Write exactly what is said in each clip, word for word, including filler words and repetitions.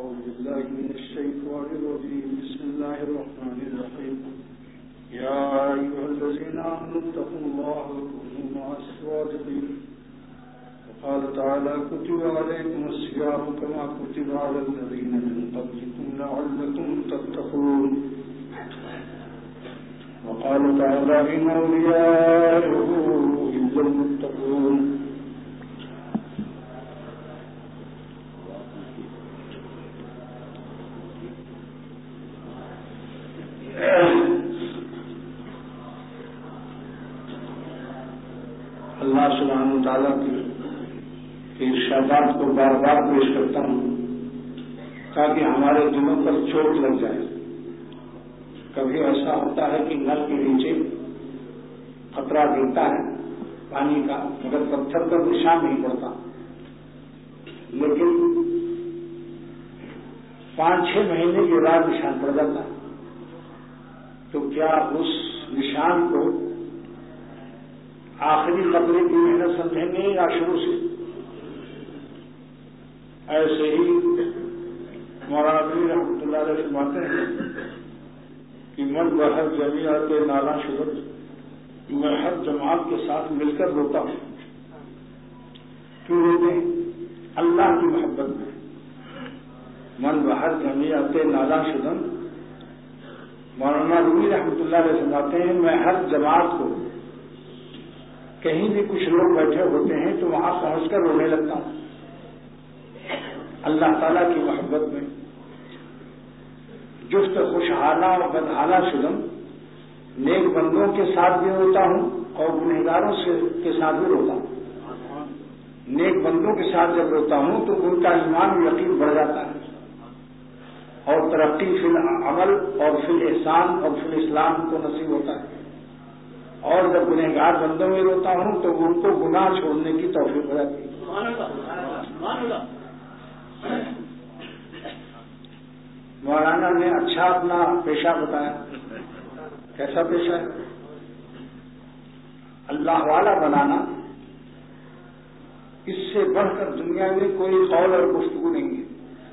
أعوذ بالله من الشيطان الرجيم بسم الله الرحمن الرحيم يا أيها الذين آمنوا اتقوا الله وكونوا مع الصادقين وقال تعالى كتب عليكم الصيام كما كتب على الذين من قبلكم لعلكم تتقون وقال تعالى إن أولياءه إلا المتقون اللہ سبحانہ وتعالیٰ کے ارشادات کو بار بار پیش کرتا ہوں تاکہ ہمارے دلوں پر چوٹ لگ جائے. کبھی ایسا ہوتا ہے کہ نل کے نیچے خطرہ گرتا ہے پانی کا مگر پتھر پر نشان نہیں پڑتا, لیکن پانچ چھ مہینے کے بعد نشان پڑ جاتا ہے. تو کیا اس نشان کو آخری قطرے کی محنت سمجھیں گے یا شروع سے؟ ایسے ہی مولانا رحمۃ اللہ علیہ فرماتے ہیں کہ من بہر جمیعت نالا شبت, میں ہر جماعت کے ساتھ مل کر روتا ہوں. کیوں روتے ہیں؟ اللہ کی محبت میں. من بہر جمیعت نالا شدن, مولانا رومی رحمۃ اللہ علیہ فرماتے ہیں میں ہر جماعت کو کہیں بھی کچھ لوگ بیٹھے ہوتے ہیں تو وہاں پہنچ کر رونے لگتا ہوں اللہ تعالیٰ کی محبت میں. جفت خوشحالہ اور بدحالہ شدم, نیک بندوں کے ساتھ بھی روتا ہوں اور گنہگاروں سے کے ساتھ بھی روتا ہوں. نیک بندوں کے ساتھ جب روتا ہوں تو ان کا ایمان و یقین بڑھ جاتا ہے اور ترقی فی العمل اور فی الاحسان اور فی الاسلام کو نصیب ہوتا ہے. اور جب گنہگار بندوں میں روتا ہوں تو ان کو گناہ چھوڑنے کی توفیق ہو جاتی ہے. مولانا نے اچھا اپنا پیشہ بتایا. کیسا پیشہ ہے؟ اللہ والا بنانا, اس سے بڑھ کر دنیا میں کوئی قول اور گفتگو نہیں ہے.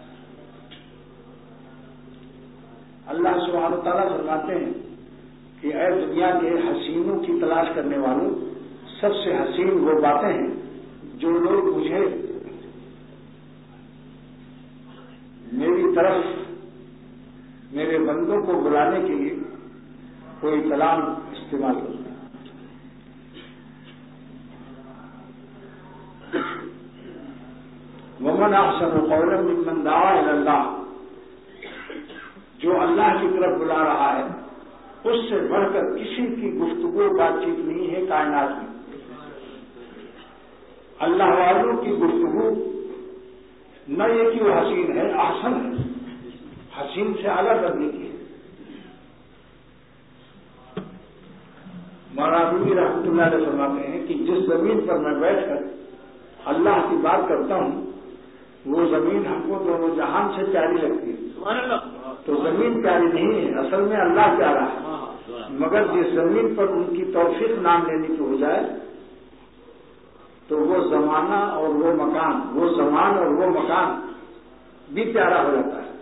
اللہ سبحانہ تعالیٰ فرماتے ہیں کہ اے دنیا کے حسینوں کی تلاش کرنے والوں, سب سے حسین وہ باتیں ہیں جو لوگ مجھے میری طرف میرے بندوں کو بلانے کے لیے کوئی کلام استعمال کرتے ہیں. ومن احسن قولا ممن دعا الی اللہ, جو اللہ کی طرف بلا رہا ہے اس سے بڑھ کر کسی کی گفتگو بات چیت نہیں ہے کائنات میں. اللہ والوں کی گفتگو نہ یہ کہ وہ حسین ہے, احسن ہے, حسین سے اعلیٰ کرنے کی ہے. مولانا رومی رحمۃ اللہ علیہ فرماتے ہیں کہ جس زمین پر میں بیٹھ کر اللہ کی بات کرتا ہوں وہ زمین ہم کو دونوں جہان سے پیاری لگتی ہے. تو زمین پیاری نہیں ہے, اصل میں اللہ پیارا ہے. مگر جس زمین پر ان کی توفیق نام لینے کی ہو جائے تو وہ زمانہ اور وہ مکان, وہ زمان اور وہ مکان بھی پیارا ہو جاتا ہے.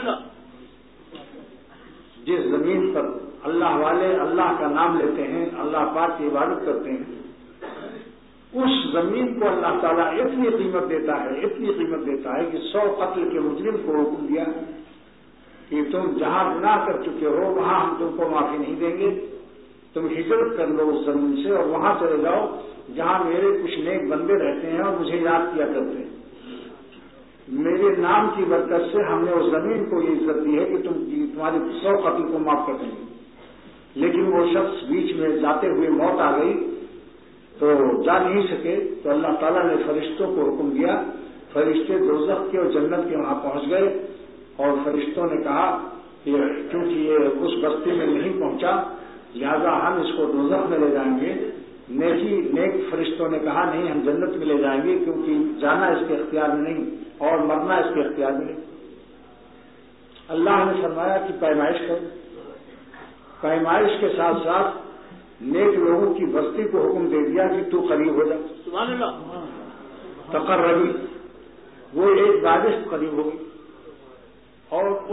جس زمین پر اللہ والے اللہ کا نام لیتے ہیں, اللہ پاک کی عبادت کرتے ہیں, اس زمین کو اللہ تعالیٰ اتنی قیمت دیتا ہے اتنی قیمت دیتا ہے کہ سو قتل کے مجرم کو حکم دیا کہ تم جہاں گناہ کر چکے ہو وہاں ہم تم کو معافی نہیں دیں گے, تم ہجرت کر لو اس زمین سے اور وہاں چلے جاؤ جہاں میرے کچھ نیک بندے رہتے ہیں اور مجھے یاد کیا کرتے ہیں. میرے نام کی برکت سے ہم نے اس زمین کو یہ عزت دی ہے کہ تم تمہاری سو قتل کو معاف کر دیں گے. لیکن وہ شخص بیچ میں جاتے ہوئے موت آ گئی تو جا نہیں سکے, تو اللہ تعالیٰ نے فرشتوں کو حکم دیا, فرشتے دوزخ کے اور جنت کے وہاں پہنچ گئے اور فرشتوں نے کہا کہ کیونکہ یہ اس بستی میں نہیں پہنچا لہذا ہم اس کو دوزخ میں لے جائیں گے. نیکی نیک فرشتوں نے کہا نہیں, ہم جنت میں لے جائیں گے کیونکہ جانا اس کے اختیار میں نہیں اور مرنا اس کے اختیار میں نہیں. اللہ نے فرمایا کہ پیمائش کرو. پیمائش کے ساتھ ساتھ نیک لوگوں کی بستی کو حکم دے دیا کہ تو قریب ہو جا. سبحان اللہ. تقربی, وہ ایک بارش قریب ہوگی.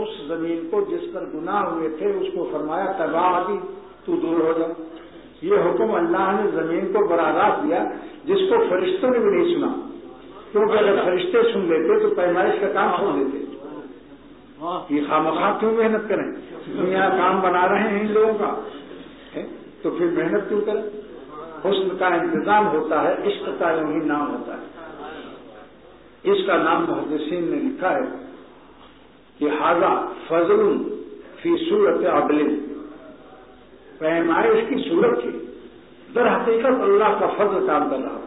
اس زمین کو جس پر گناہ ہوئے تھے اس کو فرمایا تباہ کی تو دور ہو جا. یہ حکم اللہ نے زمین کو براہ راست دیا جس کو فرشتوں نے بھی نہیں سنا, کیونکہ اگر فرشتے سن لیتے تو پیمائش کا کام چھوڑ دیتے. یہ خامخواہ کیوں محنت کریں؟ دنیا کام بنا رہے ہیں ان لوگوں کا, تو پھر محنت کیوں کریں؟ حسن کا انتظام ہوتا ہے, عشق کا یوں ہی نام ہوتا ہے. اس کا نام محدثین نے لکھا ہے کہ ھذا فضل فی صورت عدل, پیمائش کی صورت کی در حقیقت اللہ کا فضل کام کر رہا.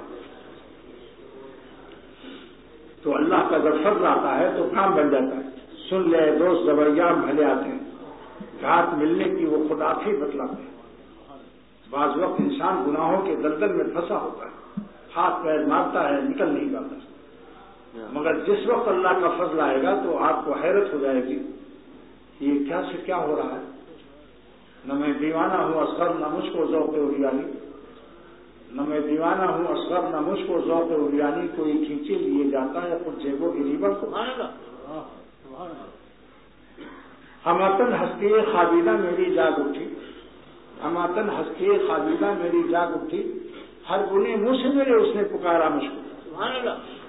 تو اللہ کا جب فضل آتا ہے تو کام بن جاتا ہے. سن لے دوست زبریام بھلے آتے ہیں, گھات ملنے کی وہ خود آپ ہی بتلاتے ہیں. بعض وقت انسان گناہوں کے دلدل میں پھنسا ہوتا ہے, ہاتھ پیر مارتا ہے, نکل نہیں پاتا, مگر جس وقت اللہ کا فضل آئے گا تو آپ کو حیرت ہو جائے گی یہ کیا سے کیا ہو رہا ہے. نہ میں دیوانہ ہوں اصغر نہ مجھ کو ذوق عریانی, نہ میں دیوانہ ہوں اصغر نہ مجھ کو ذوق عریانی, کوئی کھینچے لیے جاتا ہے خود جیبوں کی ریبر کو. ہماتن ہستی خابیدہ میری جاگ اٹھی, ہماتن ہستی خابیدہ میری جاگ اٹھی, ہر گنے منہ سے میرے اس نے پکارا مجھ کو.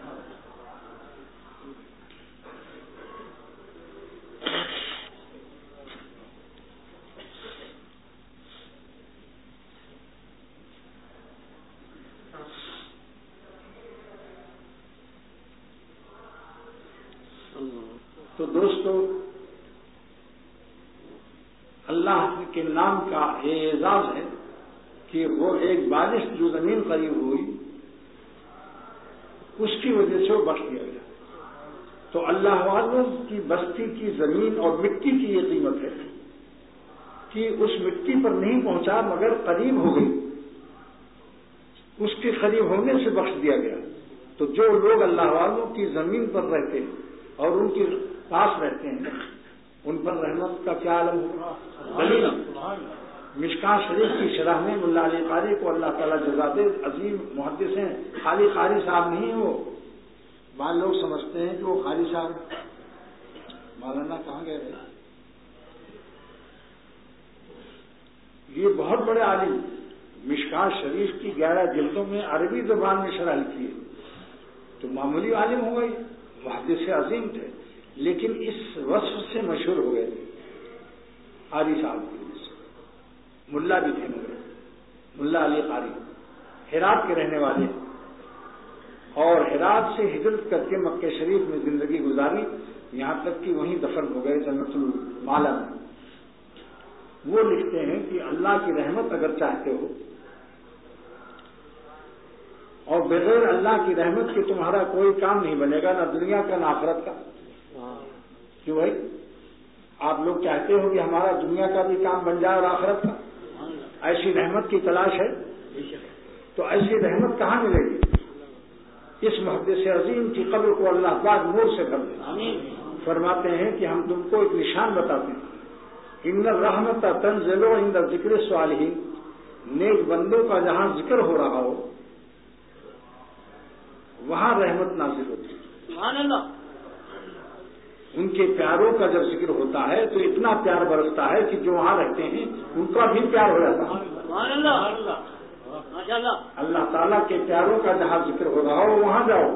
تو دوستو اللہ کے نام کا یہ اعزاز ہے کہ وہ ایک بارش جو زمین قریب ہوئی اس کی وجہ سے وہ بخش دیا گیا. تو اللہ والوں کی بستی کی زمین اور مٹی کی یہ قیمت ہے کہ اس مٹی پر نہیں پہنچا مگر قریب ہو گئی, اس کے قریب ہونے سے بخش دیا گیا. تو جو لوگ اللہ والوں کی زمین پر رہتے ہیں اور ان کے پاس رہتے ہیں ان پر رحمت کا کیا عالم ہوگا. دلیل مشکاہ شریف کی شرح میں ملا علی قاری کو اللہ تعالیٰ جزا دے, عظیم محدث ہیں, خالی قاری صاحب نہیں ہیں وہ. بعض لوگ سمجھتے ہیں کہ وہ قاری صاحب مولانا کہاں گئے رہے, یہ بہت بڑے عالم, مشکاہ شریف کی گیارہ جلدوں میں عربی زبان میں شرح لکھی ہے. تو معمولی عالم ہو گئے, محدث عظیم تھے, لیکن اس وصف سے مشہور ہو گئے تھے قاری صاحب کی وجہ سے. ملا بھی تھے مگر ملا علی قاری, ہرات کے رہنے والے, اور ہرات سے ہجرت کر کے مکہ شریف میں زندگی گزاری, یہاں تک کہ وہیں دفن ہو گئے جنت المالا میں. وہ لکھتے ہیں کہ اللہ کی رحمت اگر چاہتے ہو اور بغیر اللہ کی رحمت کے تمہارا کوئی کام نہیں بنے گا, نہ دنیا کا نہ آخرت کا. کیوں بھائی آپ لوگ چاہتے ہو کہ ہمارا دنیا کا بھی کام بن جائے اور آخرت کا, ایسی رحمت کی تلاش ہے. تو ایسی رحمت کہاں ملے گی؟ اس محدث عظیم کی قبر کو اللہ پاک نور سے کر دے. فرماتے ہیں کہ ہم تم کو ایک نشان بتاتے ہیں, ان الرحمت تنزل عند ذکر الصالحین, نیک بندوں کا جہاں ذکر ہو رہا ہو وہاں رحمت نازل ہوتی ہے. سبحان اللہ. ان کے پیاروں کا جب ذکر ہوتا ہے تو اتنا پیار برستا ہے کہ جو وہاں رہتے ہیں ان کا بھی پیار ہو جاتا ہے. سبحان اللہ. اللہ تعالیٰ کے پیاروں کا جہاں ذکر ہو رہا ہو وہاں جاؤ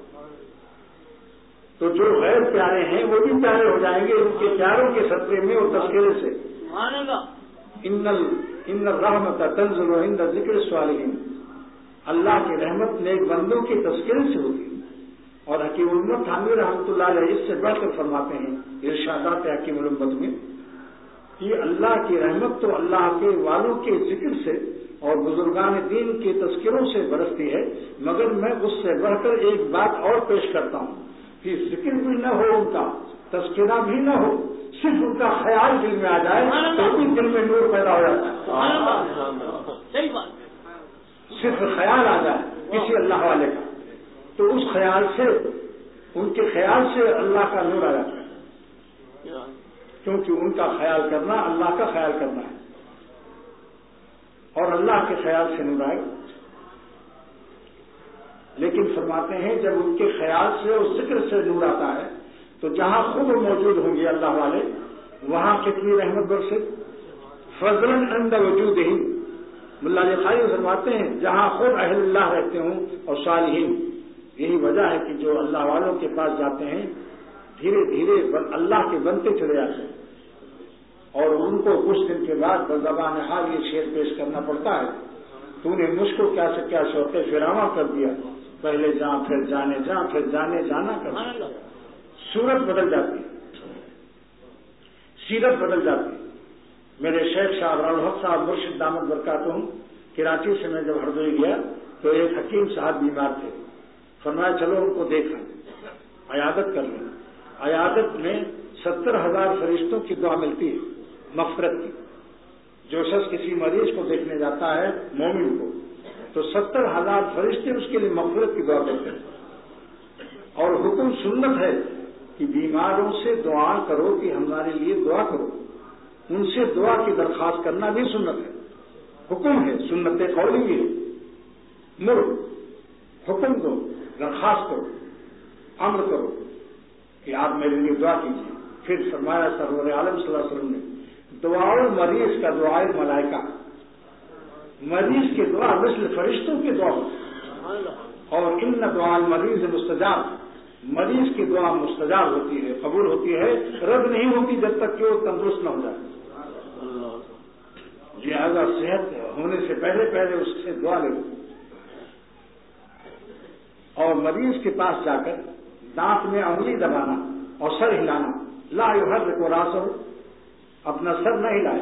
تو جو غیر پیارے ہیں وہ بھی پیارے ہو جائیں گے ان کے پیاروں کے صدقے میں اور تذکرے سے. سبحان اللہ. ان الرحمت تنزل عند ذکر الصالحین, اللہ کی رحمت نیک بندوں کے تذکرے سے ہوتی ہے. اور حکیم الامت تھانوی رحمۃ اللہ علیہ اس سے بڑھ کر فرماتے ہیں ارشادات حکیم الامت میں کہ اللہ کی رحمت تو اللہ کے والوں کے ذکر سے اور بزرگان دین کے تذکروں سے برستی ہے, مگر میں اس سے بڑھ کر ایک بات اور پیش کرتا ہوں کہ ذکر بھی نہ ہو, ان کا تذکرہ بھی نہ ہو, صرف ان کا خیال دل میں آ جائے تو بھی دل میں نور پیدا ہو جاتا ہے. صرف خیال آ جائے کسی اللہ والے کا تو اس خیال سے ان کے خیال سے اللہ کا نور آ جاتا ہے, کیونکہ ان کا خیال کرنا اللہ کا خیال کرنا ہے اور اللہ کے خیال سے نور آئے. لیکن فرماتے ہیں جب ان کے خیال سے اور ذکر سے نور آتا ہے تو جہاں خود موجود ہوں گے اللہ والے وہاں کتنی رحمت برسے. فضلاً عند وجود ہی ملا علی قاری فرماتے ہیں جہاں خود اہل اللہ رہتے ہوں اور صالحین. یہی وجہ ہے کہ جو اللہ والوں کے پاس جاتے ہیں دھیرے دھیرے اللہ کے بنتے چلے جاتے ہیں اور ان کو کچھ دن کے بعد بزبان حال یہ شعر پیش کرنا پڑتا ہے. تو نے مجھ کو کیا سے کیا شوق فراواں کر دیا, پہلے جاں پھر جانے جاں پھر جانے جانا کر دیا. صورت بدل جاتی ہے, سیرت بدل جاتی ہے. میرے شیخ صاحب الحق صاحب مرشد دامت برکاتہم کراچی سے میں جب ہردوئی گیا تو ایک حکیم صاحب بیمار تھے. فرمایا چلو ان کو دیکھیں, عیادت کر لیں. عیادت میں ستر ہزار فرشتوں کی دعا ملتی ہے مغفرت کی. جو شخص کسی مریض کو دیکھنے جاتا ہے مومن کو تو ستر ہزار فرشتے اس کے لیے مغفرت کی دعا کرتے ہیں. اور حکم سنت ہے کہ بیماروں سے دعا کرو کہ ہمارے لیے دعا کرو. ان سے دعا کی درخواست کرنا بھی سنت ہے, حکم ہے, سنت قولی بھی ہے. مر حکم دو, درخواست کرو, امر کرو کہ آپ میرے لیے دعا کیجیے. پھر فرمایا سرور عالم صلی اللہ علیہ وسلم نے دعا مریض کا دعائے ملائکہ, مریض کی دعا مثل فرشتوں کی دعا اور ان دعا مریض مستجاب, مریض کی دعا مستجاب ہوتی ہے, قبول ہوتی ہے, رد نہیں ہوتی جب تک کہ وہ تندرست نہ ہو جائے. لہذا صحت ہونے سے پہلے پہلے اس سے دعا لے اور مریض کے پاس جا کر دانت میں انگلی دبانا اور سر ہلانا. لا یحرک راسہ, اپنا سر نہ ہلائے.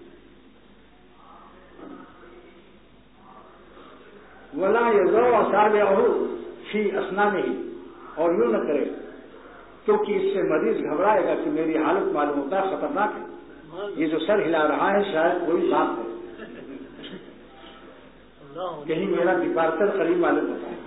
ولا یضع اصابعہ فی اسنانہ, اور یوں نہ کرے کیونکہ اس سے مریض گھبرائے گا کہ میری حالت معلوم ہوتا ہے خطرناک ہے, یہ جو سر ہلا رہا ہے شاید کوئی بات ہے, کہیں میرا ڈپارچر قریب معلوم ہوتا ہے.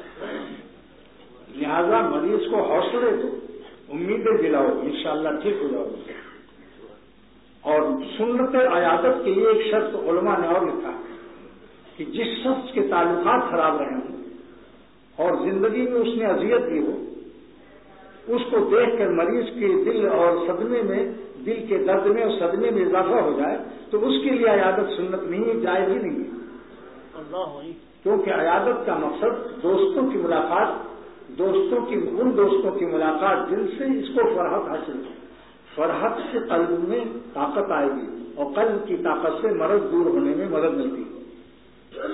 لہذا مریض کو حوصلے دو, امیدیں دلاؤ, انشاءاللہ ٹھیک ہو جاؤ. اور سنت عیادت کے لیے ایک شرط علماء نے اور لکھا کہ جس شخص کے تعلقات خراب رہے ہوں اور زندگی میں اس نے اذیت دی ہو, اس کو دیکھ کر مریض کے دل اور صدمے میں دل کے درد میں اور صدمے میں اضافہ ہو جائے تو اس کے لیے عیادت سنت نہیں, جائز ہی نہیں ہے. کیونکہ عیادت کا مقصد دوستوں کی ملاقات, دوستوں کی ان دوستوں کی ملاقات جن سے اس کو فرحت حاصل ہے. فرحت سے قلب میں طاقت آئے گی اور قلب کی طاقت سے مرض دور ہونے میں مدد ملتی ہے.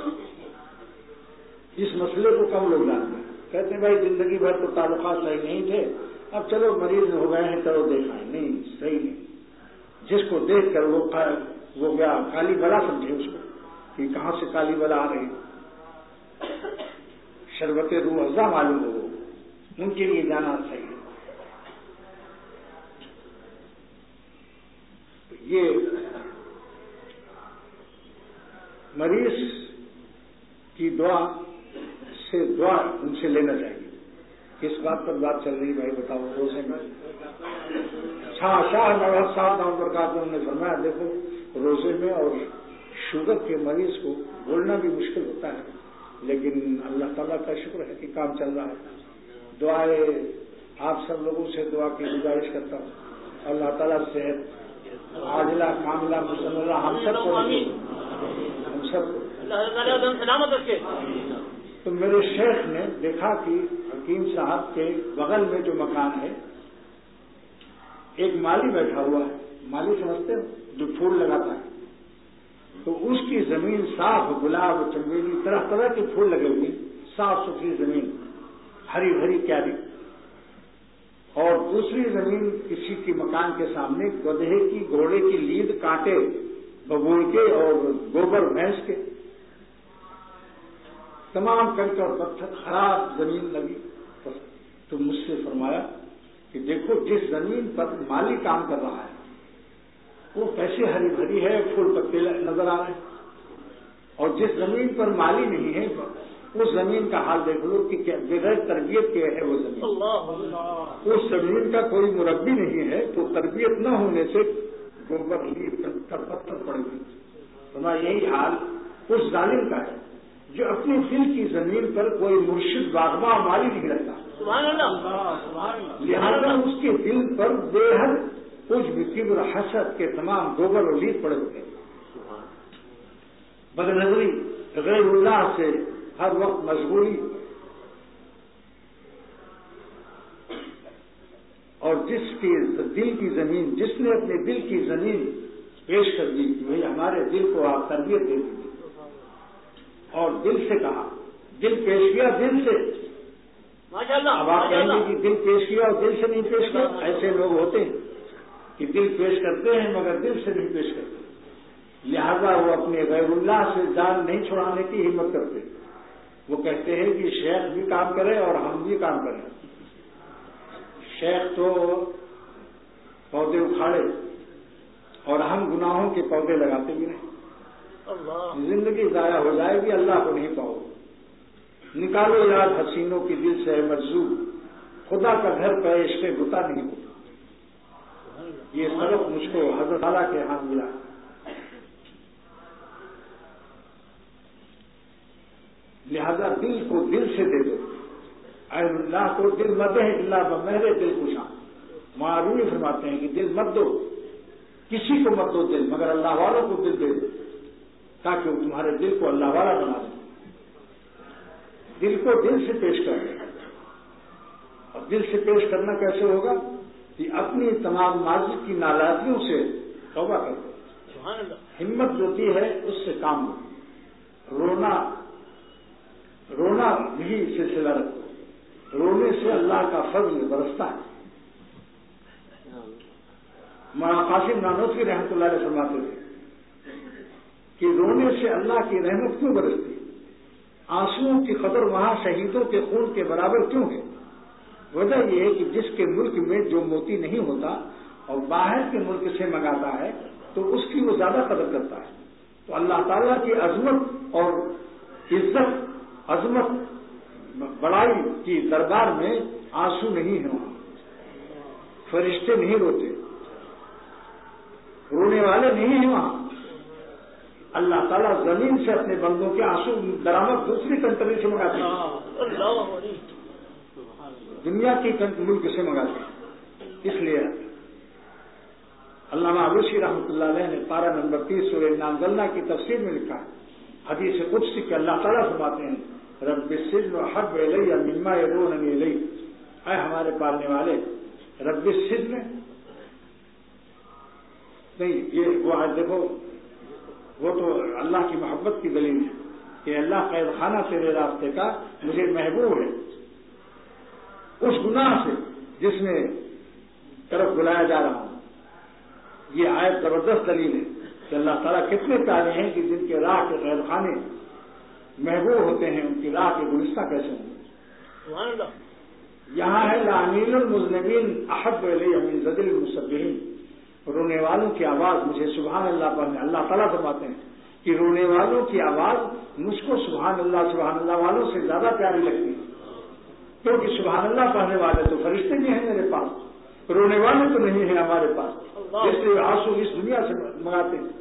اس مسئلے کو کم لوگ جانتے ہیں, کہتے ہیں بھائی زندگی بھر تو تعلقات صحیح نہیں تھے, اب چلو مریض ہو گئے ہیں چلو دیکھائیں. نہیں, صحیح نہیں. جس کو دیکھ کر وہ وہ کیا کالی بلا سمجھے اس کو کہ کہاں سے کالی بلا آ رہی, شربت روح افزا معلوم ہو, ان کے لیے جانا صحیح ہے. یہ مریض کی دعا سے دعا ان سے لینا چاہیے. کس بات پر بات چل رہی بھائی بتاؤ؟ روزے میں شاہ شاہ نواز صاحب نام پر کہا انہوں نے فرمایا دیکھو روزے میں اور شوگر کے مریض کو بولنا بھی مشکل ہوتا ہے, لیکن اللہ تعالیٰ کا شکر ہے کہ کام چل رہا ہے. دعائیں آپ سب لوگوں سے دعا کی گزارش کرتا ہوں, اللہ تعالیٰ صحت عاجلہ کاملہ مسلمہ ہم سب کو ہم سب کو. تو میرے شیخ نے دیکھا کہ حکیم صاحب کے بغل میں جو مکان ہے ایک مالی بیٹھا ہوا ہے, مالی سمجھتے ہو جو پھول لگاتا ہے, تو اس کی زمین صاف, گلاب چمیلی طرح طرح کے پھول لگے ہوئے, صاف ستھری زمین, ہری بھری کیاری. اور دوسری زمین کسی کے مکان کے سامنے گدھے کی گھوڑے کی لید کانٹے ببول کے اور گوبر بھینس کے تمام کنکر اور پتھر خراب زمین لگی. تو مجھ سے فرمایا کہ دیکھو جس زمین پر مالی کام کر رہا ہے وہ کیسے ہری بھری ہے, پھول پتے نظر آ رہے ہیں, اور جس زمین پر مالی نہیں ہے اس زمین کا حال دیکھ لو کہ بغیر تربیت کے ہے وہ زمین. اس زمین کا کوئی مربی نہیں ہے تو تربیت نہ ہونے سے گوبر پتھر پڑے گی. فرمایا یہی حال اس ظالم کا ہے جو اپنی دل کی زمین پر کوئی مرشد باغباں مالی نہیں رکھتا. لہذا اس کے دل پر بے حد کچھ بھی کبر حسد کے تمام گوبر و لید پڑے ہوئے، بد نظری غیر اللہ سے ہر وقت مشغولی، اور جس کی دل کی زمین، جس نے اپنے دل کی زمین پیش کر دی کہ بھائی ہمارے دل کو آپ تربیت دے دیجیے، اور دل سے کہا، دل پیش کیا دل سے، اب آپ کہیں گے کہ دل پیش کیا اور دل سے نہیں پیش کیا، ایسے لوگ ہوتے ہیں کہ دل پیش کرتے ہیں مگر دل سے نہیں پیش کرتے، لہذا وہ اپنے غیر اللہ سے جان نہیں چھڑانے کی ہمت کرتے، وہ کہتے ہیں کہ شیخ بھی کام کرے اور ہم بھی کام کریں، شیخ تو پودے اکھاڑے اور ہم گناہوں کے پودے لگاتے بھی نہیں، زندگی ضائع ہو جائے گی، اللہ کو نہیں پاؤ، نکالو یاد حسینوں کی دل سے مجذوب، خدا کا گھر پہ عشق بتا نہیں ہوتا، یہ سبق مجھ کو حضرت تعالیٰ کے ہاں ملا، لہذا دل کو دل سے دے دو، اے اللہ کو دل مت ہے، اللہ بمہرے دل خوشاں، معروف فرماتے ہیں کہ دل مت دو، کسی کو مت دو دل، مگر اللہ والوں کو دل دے دو تاکہ وہ تمہارے دل کو اللہ والا بنا دے، دل کو دل سے پیش کر دے، اور دل سے پیش کرنا کیسے ہوگا کہ اپنی تمام ماضی کی نالائقیوں سے توبہ کر دو، ہمت ہوتی ہے اس سے کام ہو، رونا رونا بھی سلسلہ رکھو، رونے سے اللہ کا فضل برستا ہے، مولانا قاسم نانوتوی رحمۃ اللہ علیہ فرماتے تھے کہ رونے سے اللہ کی رحمت کیوں برستی، آنسوؤں کی قدر وہاں شہیدوں کے خون کے برابر کیوں ہے، وجہ یہ ہے کہ جس کے ملک میں جو موتی نہیں ہوتا اور باہر کے ملک سے منگاتا ہے تو اس کی وہ زیادہ قدر کرتا ہے، تو اللہ تعالیٰ کی عظمت اور عزت، عظمت بڑائی کی دربار میں آنسو نہیں ہے، وہاں فرشتے نہیں روتے، رونے والے نہیں ہیں وہاں، اللہ تعالیٰ زمین سے اپنے بندوں کے آنسو درآمد دوسری کنٹری سے منگاتے ہیں، دنیا کی ملک سے منگاتے ہیں، اس لیے علامہ علوسی رحمۃ اللہ علیہ نے پارہ نمبر تیس سورہ انا انزلنا کی تفسیر میں لکھا ہے، حدیث قدسی کہ اللہ تعالیٰ فرماتے ہیں رب السجن احب الی مما یدعوننی الیہ، اے ہمارے پالنے والے، رب السجن نہیں، یہ وہ آج دیکھو، وہ تو اللہ کی محبت کی دلیل ہے کہ اللہ قید خانہ تیرے راستے کا مجھے محبوب ہے، اس گناہ سے جس میں طرف بلایا جا رہا ہوں، یہ آیت زبردست دلیل ہے کہ اللہ تعالیٰ کتنے پیارے ہیں کہ جن کے راہ کے قید خانے محبوب ہوتے ہیں، ان کی راہ کے گلستہ کیسے ہوں گے، یہاں ہے لعنیل المذنبین احب الی من زجر المسبحین، رونے والوں کی آواز مجھے سبحان اللہ پڑھنے، اللہ تعالیٰ فرماتے ہیں کہ رونے والوں کی آواز مجھ کو سبحان اللہ سبحان اللہ والوں سے زیادہ پیاری لگتی ہے، کیونکہ سبحان اللہ پڑھنے والے تو فرشتے بھی ہیں میرے پاس، رونے والے تو نہیں ہیں ہمارے پاس، اس لیے آنسو اس دنیا سے منگاتے ہیں،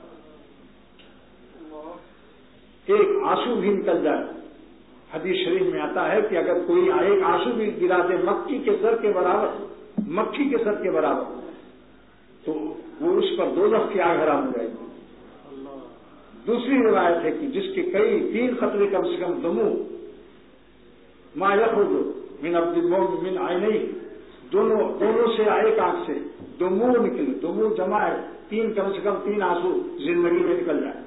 ایک آنسو بھی نکل جائے، حدیث شریف میں آتا ہے کہ اگر کوئی ایک آنسو بھی گرا دے مکھی کے سر کے برابر، مکھی کے سر کے برابر، تو وہ اس پر دوزخ کی آگ حرام ہو جائے گی۔ دوسری روایت ہے کہ جس کے کئی تین خطرے کم سے کم دمو ما یخرج من عبد المؤمن من عینیہ، دونوں دونوں سے ایک آنکھ سے دمو نکلے، دمو جمع ہے تین، کم سے کم تین آنسو زندگی میں نکل جائے،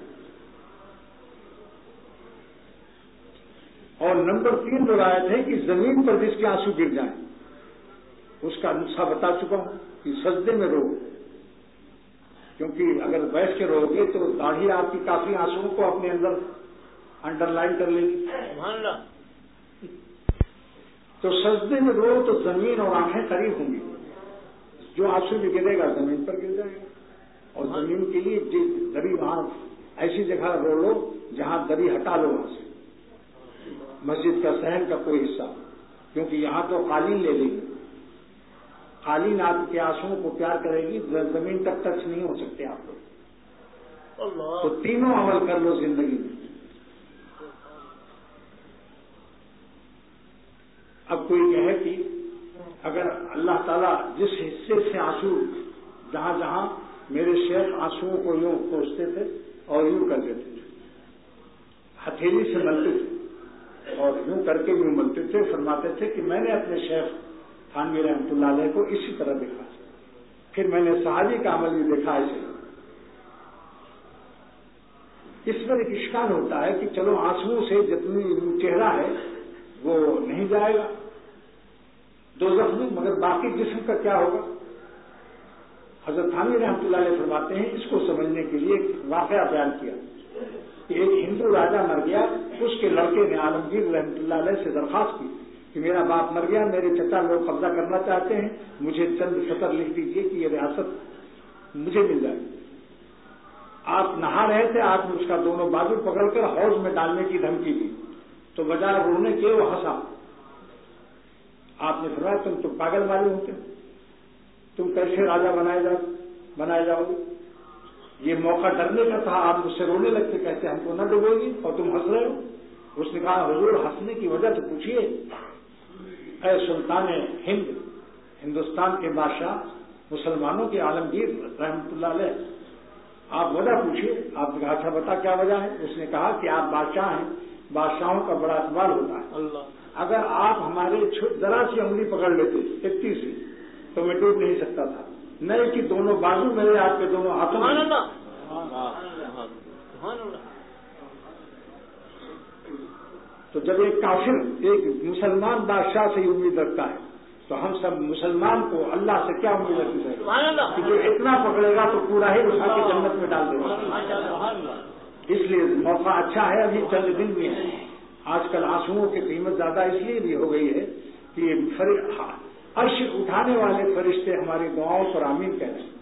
اور نمبر تین روایت ہے کہ زمین پر جس کے آنسو گر جائیں، اس کا نسخہ بتا چکا ہوں کہ سجدے میں رو، کیونکہ اگر بیٹھ کے رو گے تو داڑھی آپ کی کافی آنسوؤں کو اپنے اندر انڈر لائن کر لے گی، تو سجدے میں رو تو زمین اور آنکھیں قریب ہوں گی، جو آنسو بھی گرے گا زمین پر گر جائے گا، اور زمین کے لیے دری وہاں ایسی جگہ رو لو جہاں دری ہٹا لو وہاں سے، مسجد کا صحن کا کوئی حصہ، کیونکہ یہاں تو قالین لے لیں گے، قالین آپ کے آنسوؤں کو پیار کرے گی، زمین تک ٹچ نہیں ہو سکتے آپ لوگ، تو تینوں عمل کر لو زندگی میں۔ اب کوئی کہے کہ اگر اللہ تعالیٰ جس حصے سے آنسو جہاں جہاں میرے شیخ آنسوؤں کو یوں پوچھتے تھے اور یوں کر دیتے تھے، ہتھیلی سے ملتے تھے اور یوں کر کے یوں ملتے تھے، فرماتے تھے کہ میں نے اپنے شیخ تھانوی رحمۃ اللہ علیہ کو اسی طرح دیکھا، پھر میں نے صحابی کا عمل بھی دیکھا اسے۔ اس پر ایک اشکال ہوتا ہے کہ چلو آنسوؤں سے جتنی چہرہ ہے وہ نہیں جائے گا دوزخ میں، مگر باقی جسم کا کیا ہوگا؟ حضرت تھانوی رحمۃ اللہ علیہ فرماتے ہیں اس کو سمجھنے کے لیے ایک واقعہ بیان کیا کہ ایک ہندو راجا مر گیا، اس کے لڑکے نے عالمگیر رحمۃ اللہ علیہ سے درخواست کی کہ میرا باپ مر گیا، میرے چچا لوگ قبضہ کرنا چاہتے ہیں، مجھے چند سطر لکھ دیجیے کہ یہ ریاست مجھے مل جائے۔ آپ نہا رہے تھے، آپ نے اس کا دونوں بازو پکڑ کر حوض میں ڈالنے کی دھمکی دی تو بجائے رونے کے وہ ہنسا۔ آپ نے فرمایا تم تو پاگل والے ہوتے، تم کیسے راجا بنائے جاؤ بنائے جاؤ گے؟ یہ موقع ڈرنے کا تھا، آپ مجھ سے رونے لگتے، کہتے ہم کو نہ ڈبو گی اور تم ہنس رہے ہو۔ اس نے کہا حضور ہنسنے کی وجہ تو پوچھیے، اے سلطان ہند، ہندوستان کے بادشاہ، مسلمانوں کے عالمگیر رحمۃ اللہ علیہ، آپ وجہ پوچھیے۔ آپ نے کہا اچھا بتا کیا وجہ ہے؟ اس نے کہا کہ آپ بادشاہ ہیں، بادشاہوں کا بڑا اقبال ہوتا ہے، اللہ اگر آپ ہمارے ذرا سی انگلی پکڑ لیتے اتنی سی تو میں ڈوب نہیں سکتا تھا، نہیں کہ دونوں بازو میرے آپ کے دونوں ہاتھوں میں۔ تو جب ایک کافر ایک مسلمان بادشاہ سے امید رکھتا ہے تو ہم سب مسلمان کو اللہ سے کیا امید رکھنی چاہیے کہ جو اتنا پکڑے گا تو پورا ہی اٹھا کے جنت میں ڈال دے گا۔ اس لیے موقع اچھا ہے، ابھی چند دن میں ہے۔ آج کل آنسوؤں کی قیمت زیادہ اس لیے بھی ہو گئی ہے کہ یہ عرش اٹھانے والے فرشتے ہماری دعاؤں پر آمین کہہ رہے ہیں۔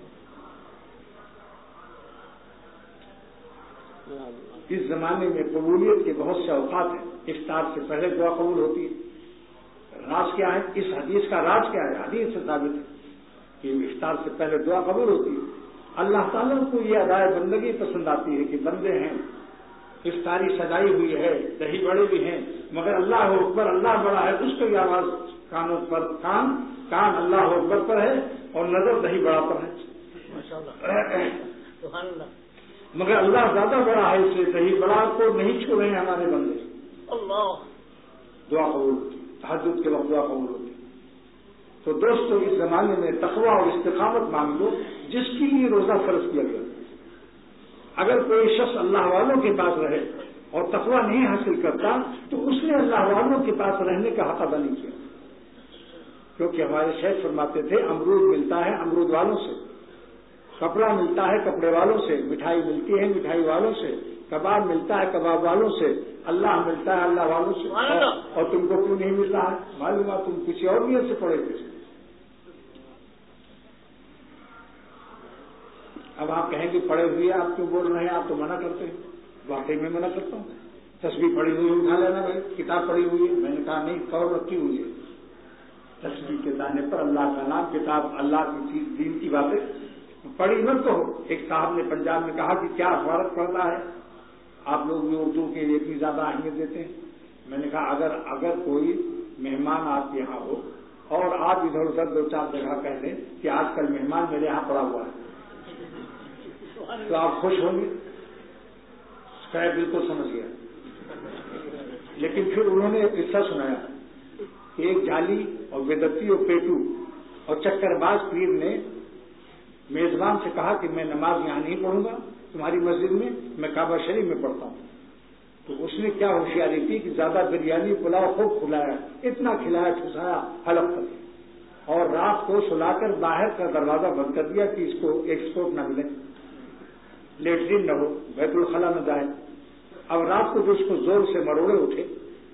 اس زمانے میں قبولیت کے بہت سے اوقات ہیں، افطار سے پہلے دعا قبول ہوتی ہے۔ راز کیا ہے؟ اس حدیث کا راز کیا ہے؟ حدیث سے ثابت ہے کہ افطار سے پہلے دعا قبول ہوتی ہے۔ اللہ تعالیٰ کو یہ ادائے بندگی پسند آتی ہے کہ بندے ہیں، افطاری سجائی ہوئی ہے، دہی بڑے بھی ہیں، مگر اللہ اکبر، اللہ بڑا ہے، اس کی آواز کانوں پر کان کان اللہ اکبر پر ہے اور نظر دہی بڑا پر ہے، مگر اللہ زیادہ بڑا ہے، اس لیے دہی بڑا کو نہیں چھوڑے ہیں ہمارے بندے۔ اللہ دعا قبول ہوتی، تہجد کے وقت دعا قبول ہوتی۔ تو دوستو اس زمانے میں تقوی اور استقامت مانگ لو جس کے لیے روزہ فرض کیا گیا۔ اگر کوئی شخص اللہ والوں کے پاس رہے اور تقوی نہیں حاصل کرتا تو اس نے اللہ والوں کے پاس رہنے کا حق ادا نہیں کیا، کیونکہ ہمارے شیخ فرماتے تھے امرود ملتا ہے امرود والوں سے، کپڑا ملتا ہے کپڑے والوں سے، مٹھائی ملتی ہے مٹھائی والوں سے، کباب ملتا ہے کباب والوں سے، اللہ ملتا ہے اللہ والوں سے، اور تم کو کیوں نہیں مل رہا ہے؟ معلوم ہے تم کسی اور نیت سے پڑے تھے۔ اب آپ کہیں گے پڑے ہوئے آپ کیوں بول رہے ہیں؟ آپ تو منع کرتے ہیں، واقعی میں منع کرتا ہوں۔ تسبیح پڑی ہوئی اٹھا لینا بھائی، کتاب پڑھی ہوئی ہے، میں نے کہا نہیں، کور رکھی ہوئی ہے، تسبیح کے دانے پر اللہ کا نام، کتاب اللہ کی چیز، دین کی باتیں پڑھی مت تو۔ ایک صاحب نے پنجاب میں کہا کہ کیا فرق پڑتا ہے، آپ لوگ بھی اردو کے لیے اتنی زیادہ اہمیت دیتے ہیں۔ میں نے کہا اگر اگر کوئی مہمان آپ کے یہاں ہو اور آپ ادھر ادھر دو چار جگہ کہہ دیں کہ آج کل مہمان میرے یہاں پڑا ہوا ہے تو آپ خوش ہوں گے؟ شاید بالکل سمجھ گیا۔ لیکن پھر انہوں نے ایک قصہ سنایا کہ ایک جالی اور بےدتی اور پیٹو اور چکر باز پیر نے میزبان سے کہا کہ میں نماز یہاں نہیں پڑھوں گا تمہاری مسجد میں، میں کعبہ شریف میں پڑھتا ہوں۔ تو اس نے کیا ہوشیاری کی کہ زیادہ بریانی پلاؤ خوب کھلایا، اتنا کھلایا ٹھسایا حلق کر، اور رات کو سلا کر باہر کا دروازہ بند کر دیا کہ اس کو ایکسپورٹ نہ ملے، لیٹرین نہ ہو، بیت الخلا نہ جائے۔ اب رات کو جو اس کو زور سے مروڑے اٹھے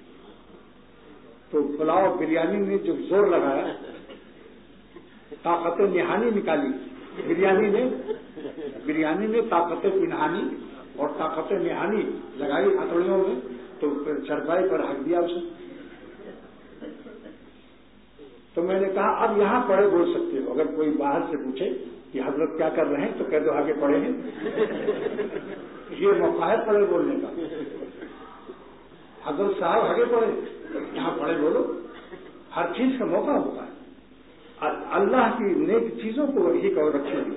تو پلاؤ بریانی نے جو زور لگایا، طاقت نہانی نکالی بریانی نے بریانی نے طاقت نہانی اور طاقت نہانی لگائی ہتھوڑیوں میں، تو پھر چرپائی پر ہک دیا اسے۔ تو میں نے کہا اب یہاں پڑھے بول سکتے ہو، اگر کوئی باہر سے پوچھے کہ حضرت کیا کر رہے ہیں تو کہہ دو آگے پڑھے ہیں، یہ موقع ہے پڑھے بولنے کا۔ حضرت صاحب آگے پڑھے، یہاں پڑھے بولو، ہر چیز کا موقع ہوتا ہے. اللہ کی نیک چیزوں کو ہی کو رکھے ہوئی.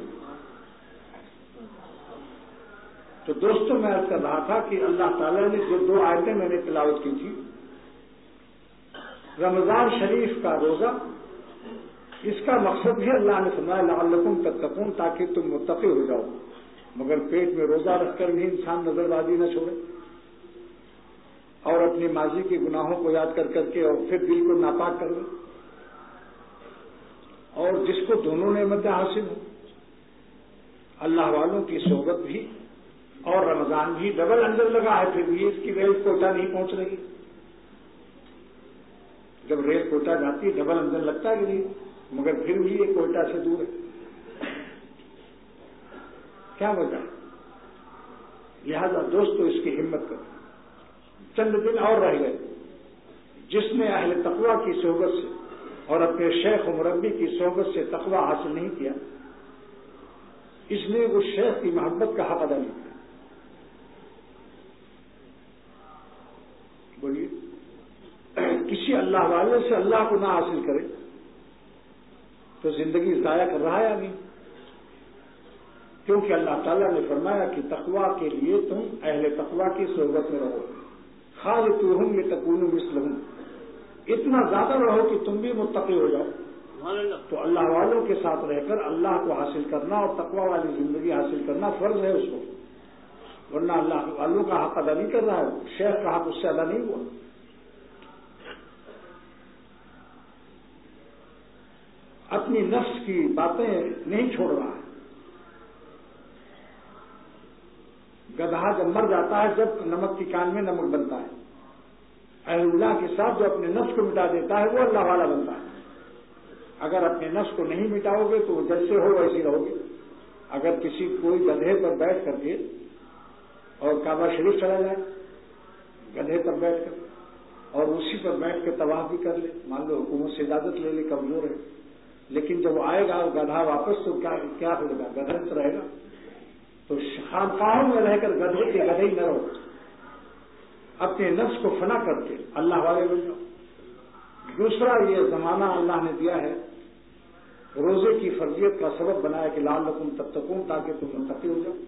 تو دوستوں میں عرض کر رہا تھا کہ اللہ تعالیٰ نے جو دو آیتیں میں نے تلاوت کی تھی، رمضان شریف کا روزہ، اس کا مقصد بھی اللہ نے فرمایا لعلکم تتقون، تاکہ تم متقی ہو جاؤ. مگر پیٹ میں روزہ رکھ کر بھی انسان نظر بازی نہ چھوڑے اور اپنی ماضی کے گناہوں کو یاد کر کر کے اور پھر دل کو ناپاک کر لے. اور جس کو دونوں نعمتیں حاصل ہوں، اللہ والوں کی صحبت بھی اور رمضان بھی، ڈبل اندر لگا ہے، پھر بھی اس کی ریل کوٹا نہیں پہنچ رہی. جب ریل کوٹا جاتی ہے ڈبل اندر لگتا ہے کہ نہیں، مگر پھر بھی یہ کوئٹہ سے دور ہے. کیا وجہ؟ لہذا دوستو اس کی ہمت کرو. چند دن اور رہ گئے. جس نے اہل تقویٰ کی صحبت سے اور اپنے شیخ و مربی کی صحبت سے تقویٰ حاصل نہیں کیا، اس نے اس شیخ کی محبت کا حق ادا نہیں کیا. بولیے، کسی اللہ والے سے اللہ کو نہ حاصل کرے تو زندگی ضائع کر رہا ہے یا نہیں؟ کیونکہ اللہ تعالیٰ نے فرمایا کہ تقویٰ کے لیے تم اہل تقویٰ کی صحبت میں رہو. خالطوہم لتکونوا مثلہم، اتنا زیادہ رہو کہ تم بھی متقی ہو جاؤ. تو اللہ والوں کے ساتھ رہ کر اللہ کو حاصل کرنا اور تقویٰ والی زندگی حاصل کرنا فرض ہے اس کو، ورنہ اللہ والوں کا حق ادا نہیں کر رہا ہے. شیخ کا حق اس سے ادا نہیں ہوا. اپنی نفس کی باتیں نہیں چھوڑ رہا ہے. گدھا جب مر جاتا ہے، جب نمک کی کان میں نمک بنتا ہے. اہل اللہ کے ساتھ جو اپنے نفس کو مٹا دیتا ہے وہ اللہ والا بنتا ہے. اگر اپنے نفس کو نہیں مٹاؤ گے تو وہ جیسے ہو ویسے رہو گے. اگر کسی کوئی گدھے پر بیٹھ کر کے اور کعبہ شریف چلا جائے گدھے پر بیٹھ کر اور اسی پر بیٹھ کے طواف بھی کر لے، مان لو حکومت سے اجازت لے لے، کمزور ہے، لیکن جب وہ آئے گا گدھا واپس تو کیا ہوگا؟ گدھا تو رہے گا. تو خانقاہوں میں رہ کر گدھے کے گدھے ہی نہ رہو، اپنے نفس کو فنا کر کے اللہ والے بن جاؤ. دوسرا یہ زمانہ اللہ نے دیا ہے، روزے کی فرضیت کا سبب بنایا کہ لعلکم تتقون، تاکہ تم متقی ہو جاؤ.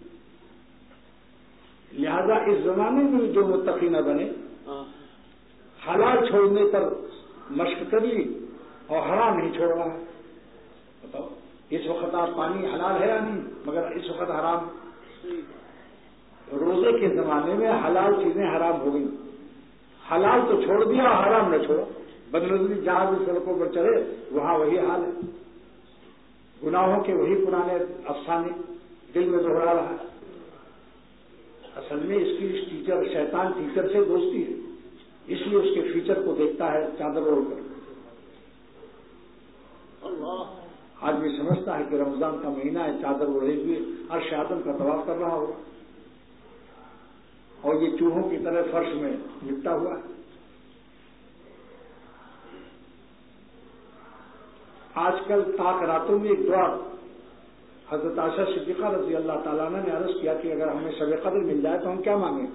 لہذا اس زمانے میں جو متقی نہ بنے، حلال چھوڑنے پر مشق کر لی اور حرام نہیں چھوڑ رہا ہے. بتاؤ اس وقت آپ پانی حلال ہے یا نہیں، مگر اس وقت حرام. روزے کے زمانے میں حلال چیزیں حرام ہو گئی، حلال تو چھوڑ دیا اور حرام نہ چھوڑا. بدنظری جہاں بھی سڑکوں پر چلے وہاں وہی حال ہے. گناہوں کے وہی پرانے افسانے دل میں دوہرا رہا ہے. اصل میں اس کی ٹیچر شیطان ٹیچر سے دوستی ہے، اس لیے اس کے فیچر کو دیکھتا ہے چادر اوڑھ کر. آدمی سمجھتا ہے کہ رمضان کا مہینہ ہے، چادر اوڑھے ہوئے عرش اعظم کا طواف کر رہا ہوگا اور یہ چوہوں کی طرح فرش میں لپٹا ہوا ہے. آج کل تاک راتوں میں ایک دعا حضرت عائشہ صدیقہ رضی اللہ تعالیٰ عنہ نے عرض کیا کہ اگر ہمیں شب قدر مل جائے تو ہم کیا مانگیں؟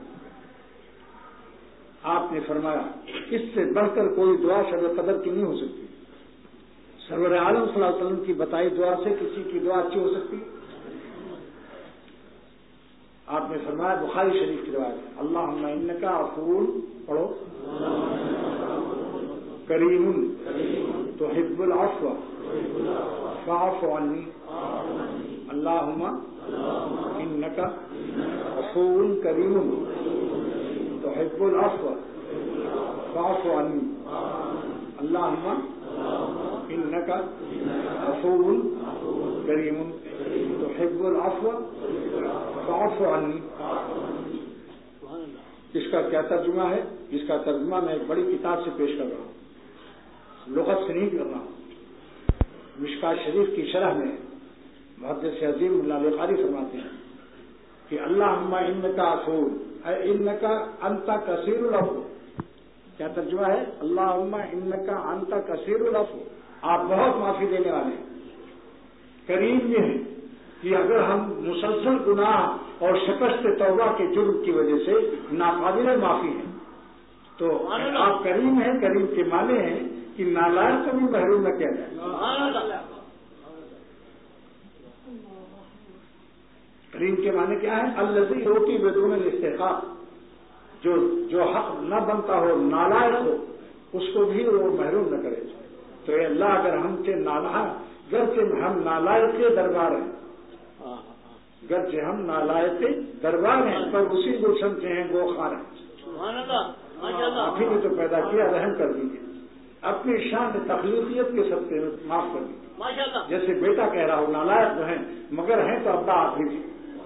آپ نے فرمایا اس سے بڑھ کر کوئی دعا شب قدر کی نہیں ہو سکتی. سرور عالم صلی اللہ علیہ وسلم کی بتائی دعا سے کسی کی دعا اچھی ہو سکتی؟ آپ نے فرمایا بخاری شریف کی روایت، اللہم انکا عفو، پڑھو، کریم تحب العفو فاعف عنی، اللہم انکا عفو کریم تحب العفو فاعف عنی، اللہم انکا عفو کریم تحب العفو فاعف عنی. اس کا کیا ترجمہ ہے؟ اس کا ترجمہ میں ایک بڑی کتاب سے پیش کر رہا ہوں، لغت سے نہیں کر رہا ہوں. مشکات شریف کی شرح میں محدث عظیم اللہ بخاری فرماتے ہیں کہ اللہم انکا عفو، اے انکا انت کثیر العفو. کیا ترجمہ ہے؟ اللہم انکا انت کثیر العفو، آپ بہت معافی دینے والے ہیں. کریم یہ ہے کہ اگر ہم مسلسل گناہ اور شکست توبہ کے جرم کی وجہ سے ناقابل معافی ہیں تو آپ کریم ہیں. کریم کے معنی ہیں کہ نالائق کو بھی محروم نہ کیا جائے. کریم کے معنی کیا ہے؟ الذی یؤتی بدون الاستحقاق، جو جو حق نہ بنتا ہو، نالائق ہو، اس کو بھی وہ محروم نہ کرے. تو اے اللہ اگر ہم سے نالائق، گرچہ ہم نالائق کے دربار ہیں، گرچہ ہم نالائق کے دربار ہیں، پر اسی گلشن سے ہیں وہ خار ہیں. آپ ہی نے تو پیدا کیا، رحم کر دیجیے. اپنی شان تخلیقیت کے سب سے معاف کر دیجیے. جیسے بیٹا کہہ رہا ہو نالائق تو ہیں مگر ہیں تو ابا آپ ہی.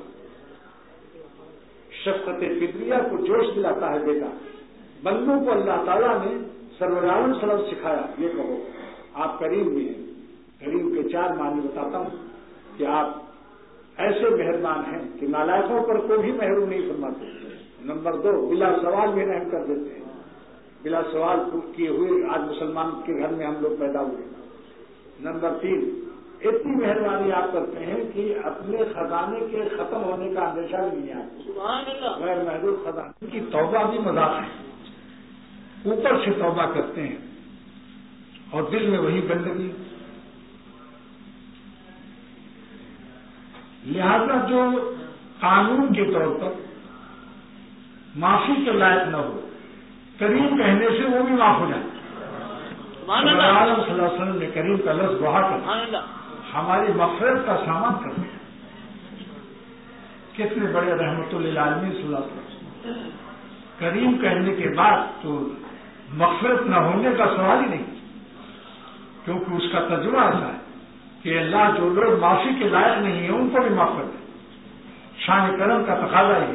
شفقت فطریہ کو جوش دلاتا ہے بیٹا. بندوں کو اللہ تعالیٰ نے سرور عالم صلی اللہ علیہ وسلم سکھایا، یہ کہو آپ کریم بھی ہیں. کریم کے چار معنی بتاتا ہوں کہ آپ ایسے مہربان ہیں کہ نالائقوں پر کوئی بھی محروم نہیں فرماتے. نمبر دو، بلا سوال بھی رحم کر دیتے ہیں. بلا سوال کیے ہوئے آج مسلمان کے گھر میں ہم لوگ پیدا ہوئے. نمبر تین، اتنی مہربانی آپ کرتے ہیں کہ اپنے خزانے کے ختم ہونے کا اندیشہ بھی نہیں آتا. غیر محدود خزانے کی توبہ بھی مذاق ہے. اوپر سے توبہ کرتے ہیں اور دل میں وہی گندگی. لہذا جو قانون کے طور پر معافی کے لائق نہ ہو، کریم کہنے سے وہ بھی معاف ہو جائے. عالم صلی اللہ علیہ وسلم نے کریم کا لفظ بہا کر ہماری مغفرت کا سامان کر دیا. کتنے بڑے رحمت للعالمین صلی اللہ علیہ وسلم. کریم کہنے کے بعد تو مغفرت نہ ہونے کا سوال ہی نہیں، کیونکہ اس کا تجربہ ایسا ہے کہ اللہ جو لوگ معافی کے لائق نہیں ہیں ان کو بھی معاف کر دے. شان کرم کا تقاضا یہ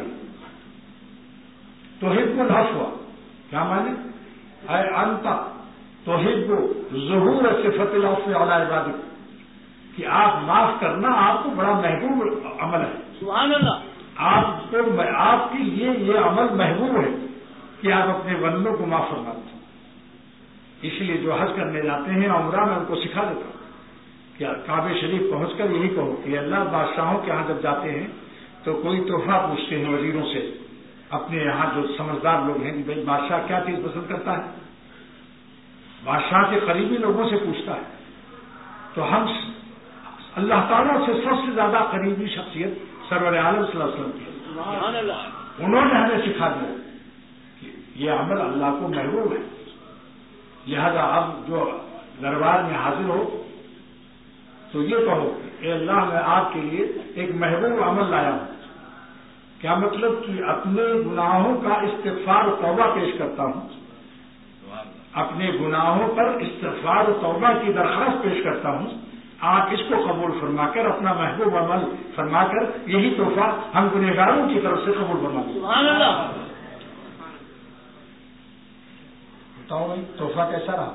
توحید الحف ہوا. کیا مانے؟ اے انت توحید ظہور صفت العفو علی عبادک، کہ آپ معاف کرنا آپ کو بڑا محبوب عمل ہے. سبحان اللہ. آپ کو آپ کے لیے یہ عمل محبوب ہے کہ آپ اپنے بندوں کو معاف فرماتے ہیں. اس لیے جو حج کرنے جاتے ہیں عمرہ میں ان کو سکھا دیتا ہوں کہ کعبہ شریف پہنچ کر یہی کہو کہ اللہ بادشاہوں کے ہاں جب جاتے ہیں تو کوئی تحفہ پوچھتے ہیں وزیروں سے. اپنے یہاں جو سمجھدار لوگ ہیں کہ بھائی بادشاہ کیا چیز پسند کرتا ہے، بادشاہ کے قریبی لوگوں سے پوچھتا ہے. تو ہم اللہ تعالیٰ سے سب سے زیادہ قریبی شخصیت سرور عالم صلی اللہ علیہ وسلم کی. انہوں نے ہمیں سکھا دیا کہ یہ عمل اللہ کو محبوب ہے. لہذا اب جو دربار میں حاضر ہو تو یہ کہو کہ اے اللہ میں آپ کے لیے ایک محبوب عمل لایا ہوں. کیا مطلب کہ اپنے گناہوں کا استغفار و توبہ پیش کرتا ہوں، اپنے گناہوں پر استغفار و توبہ کی درخواست پیش کرتا ہوں. آپ اس کو قبول فرما کر اپنا محبوب عمل فرما کر یہی تحفہ ہم گنہگاروں کی طرف سے قبول فرما دیں. سبحان اللہ. بتاؤ بھائی تحفہ کیسا رہا؟